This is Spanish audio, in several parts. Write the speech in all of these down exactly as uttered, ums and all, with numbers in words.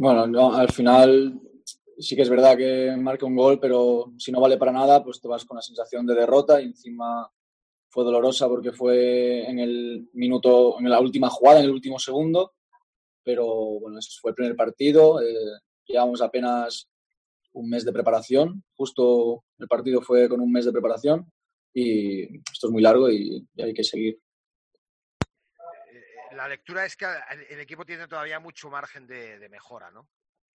Bueno, no, al final sí que es verdad que marca un gol, pero si no vale para nada, pues te vas con la sensación de derrota y encima fue dolorosa porque fue en el minuto, en la última jugada, en el último segundo, pero bueno, ese fue el primer partido. Eh, llevamos apenas un mes de preparación, justo el partido fue con un mes de preparación y esto es muy largo y, y hay que seguir. La lectura es que el equipo tiene todavía mucho margen de, de mejora, ¿no?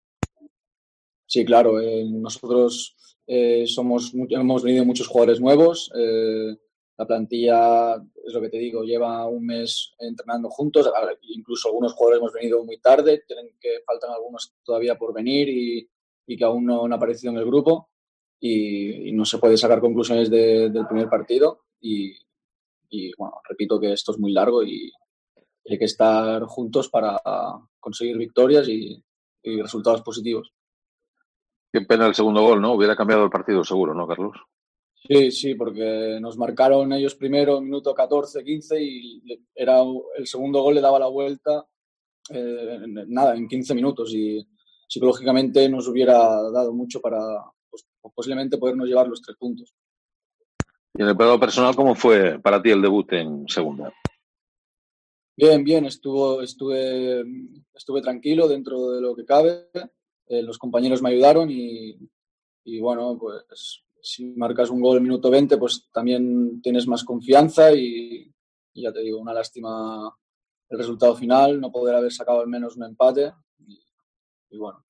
Sí, claro. Eh, nosotros eh, somos, hemos venido muchos jugadores nuevos. Eh, la plantilla, es lo que te digo, lleva un mes entrenando juntos. Incluso algunos jugadores hemos venido muy tarde. Tienen que faltan algunos todavía por venir y, y que aún no han aparecido en el grupo. Y, y no se puede sacar conclusiones de, del primer partido. Y, y bueno, repito que esto es muy largo y hay que estar juntos para conseguir victorias y, y resultados positivos. Qué pena el segundo gol, ¿no? Hubiera cambiado el partido seguro, ¿no, Carlos? Sí, sí, porque nos marcaron ellos primero, minuto catorce, quince, y era el segundo gol le daba la vuelta, eh, nada, en quince minutos, y psicológicamente nos hubiera dado mucho para, pues, posiblemente podernos llevar los tres puntos. Y en el plano personal, ¿cómo fue para ti el debut en segunda? Bien, bien, estuvo, estuve, estuve tranquilo dentro de lo que cabe. Eh, los compañeros me ayudaron y, y bueno, pues si marcas un gol en minuto veinte, pues también tienes más confianza y, y ya te digo, una lástima el resultado final, no poder haber sacado al menos un empate y, y bueno.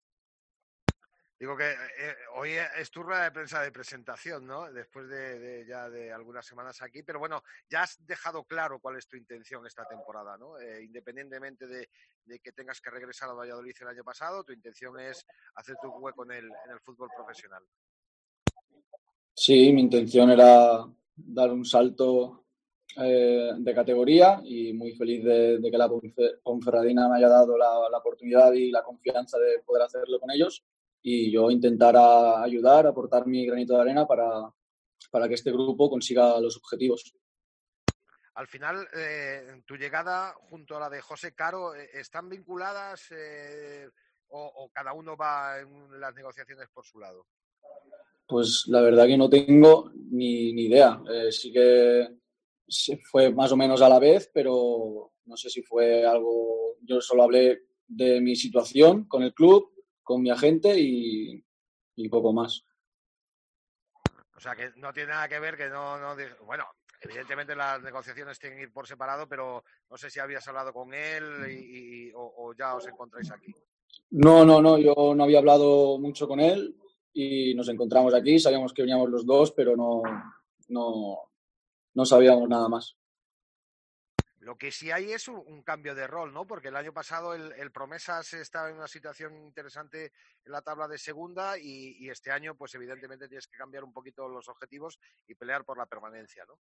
Digo que eh, hoy es tu rueda de prensa de presentación, ¿no? Después de, de ya de algunas semanas aquí, pero bueno, ya has dejado claro cuál es tu intención esta temporada, ¿no? Eh, independientemente de, de que tengas que regresar a Valladolid el año pasado, tu intención es hacer tu hueco en el, en el fútbol profesional. Sí, mi intención era dar un salto eh, de categoría y muy feliz de, de que la Ponferradina me haya dado la, la oportunidad y la confianza de poder hacerlo con ellos y yo intentar a ayudar, aportar mi granito de arena para, para que este grupo consiga los objetivos. Al final, eh, tu llegada junto a la de José Caro, eh, ¿están vinculadas eh, o, o cada uno va en las negociaciones por su lado? Pues la verdad que no tengo ni, ni idea. Eh, sí que fue más o menos a la vez, pero no sé si fue algo... Yo solo hablé de mi situación con el club, con mi agente y, y poco más. O sea, que no tiene nada que ver, que no... no bueno, evidentemente las negociaciones tienen que ir por separado, pero no sé si habías hablado con él y, y, o, o ya os encontráis aquí. No, no, no, yo no había hablado mucho con él y nos encontramos aquí, sabíamos que veníamos los dos, pero no, no, no sabíamos nada más. Lo que sí hay es un, un cambio de rol, ¿no? Porque el año pasado el, el Promesas estaba en una situación interesante en la tabla de segunda y, y este año, pues evidentemente tienes que cambiar un poquito los objetivos y pelear por la permanencia, ¿no?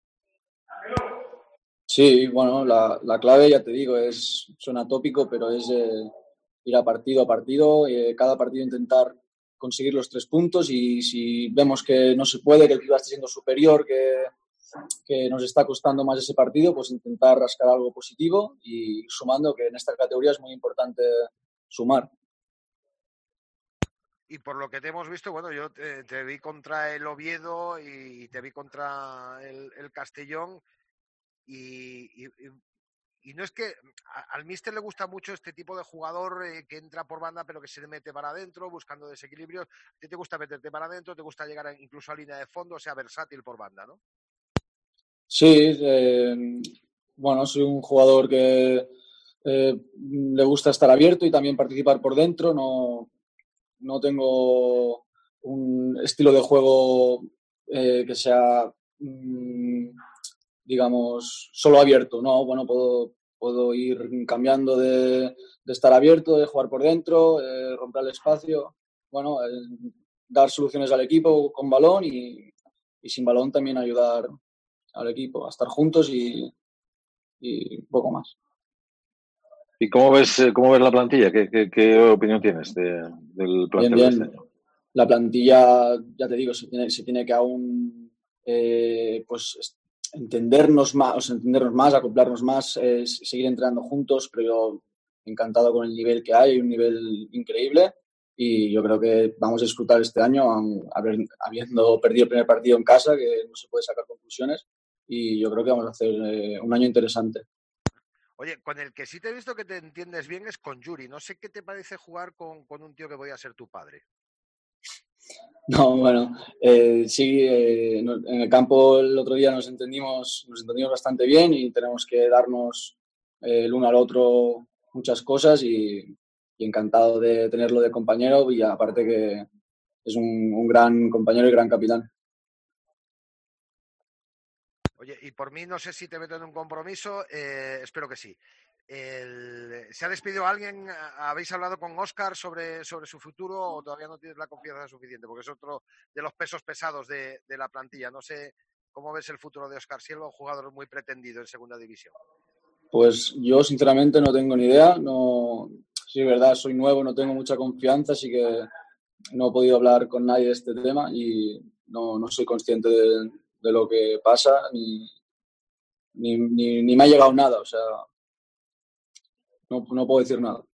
Sí, bueno, la, la clave, ya te digo, es suena tópico, pero es eh, ir a partido a partido, eh, cada partido intentar conseguir los tres puntos y si vemos que no se puede, que el rival está siendo superior, que, que nos está costando más ese partido, pues intentar rascar algo positivo y ir sumando, que en esta categoría es muy importante sumar. Y por lo que te hemos visto, bueno, yo te, te vi contra el Oviedo y te vi contra el, el Castellón y, y, y no es que a, al míster le gusta mucho este tipo de jugador eh, que entra por banda pero que se le mete para adentro buscando desequilibrios. ¿A ti te gusta meterte para adentro? ¿Te gusta llegar a, incluso a línea de fondo? O sea, versátil por banda, ¿no? Sí, eh, bueno, soy un jugador que eh, le gusta estar abierto y también participar por dentro. No, no tengo un estilo de juego eh, que sea, mmm, digamos, solo abierto. No, bueno, puedo, puedo ir cambiando de, de estar abierto, de jugar por dentro, eh, romper el espacio. Bueno, eh, dar soluciones al equipo con balón y, y sin balón también ayudar al equipo a estar juntos y, y poco más. ¿Y cómo ves, cómo ves la plantilla? ¿Qué, qué, qué opinión tienes de, del plantel Bien, de este bien. año? La plantilla, ya te digo, se tiene, se tiene que aún eh, pues entendernos más, o sea, entendernos más, acoplarnos más, eh, seguir entrenando juntos, pero encantado con el nivel que hay, un nivel increíble, y yo creo que vamos a disfrutar este año haber, habiendo perdido el primer partido en casa, que no se puede sacar conclusiones, y yo creo que vamos a hacer eh, un año interesante. Oye, con el que sí te he visto que te entiendes bien es con Yuri. No sé qué te parece jugar con, con un tío que podía ser tu padre. No, bueno, eh, sí, eh, en el campo el otro día nos entendimos, nos entendimos bastante bien y tenemos que darnos eh, el uno al otro muchas cosas y, y encantado de tenerlo de compañero y aparte que es un, un gran compañero y gran capitán. Oye, y por mí no sé si te meto en un compromiso, eh, espero que sí. El, ¿Se ha despedido alguien? ¿Habéis hablado con Óscar sobre, sobre su futuro o todavía no tienes la confianza suficiente? Porque es otro de los pesos pesados de, de la plantilla. No sé cómo ves el futuro de Óscar Silva, un jugador muy pretendido en segunda división. Pues yo sinceramente no tengo ni idea. No, sí, es verdad, soy nuevo, no tengo mucha confianza, así que no he podido hablar con nadie de este tema y no, no soy consciente de, de lo que pasa ni, ni, ni, ni me ha llegado nada. O sea, no, no puedo decir nada.